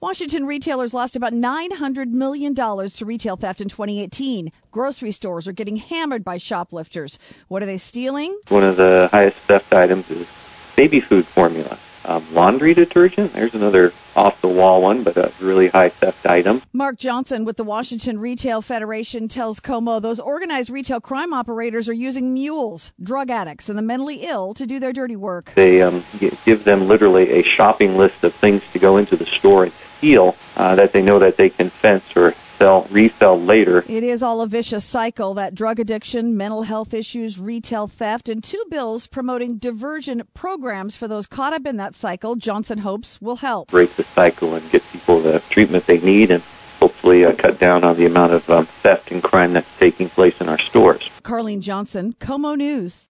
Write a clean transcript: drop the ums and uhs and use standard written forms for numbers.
Washington retailers lost about $900 million to retail theft in 2018. Grocery stores are getting hammered by shoplifters. What are they stealing? One of the highest theft items is baby food formula. Laundry detergent, there's another off-the-wall one, but a really high theft item. Mark Johnson with the Washington Retail Federation tells KOMO those organized retail crime operators are using mules, drug addicts, and the mentally ill to do their dirty work. They give them literally a shopping list of things to go into the store and steal that they know that they can fence or resell later. It is all a vicious cycle, that drug addiction, mental health issues, retail theft, and two bills promoting diversion programs for those caught up in that cycle Johnson hopes will help. Break the cycle and get people the treatment they need and hopefully cut down on the amount of theft and crime that's taking place in our stores. Carlene Johnson, KOMO News.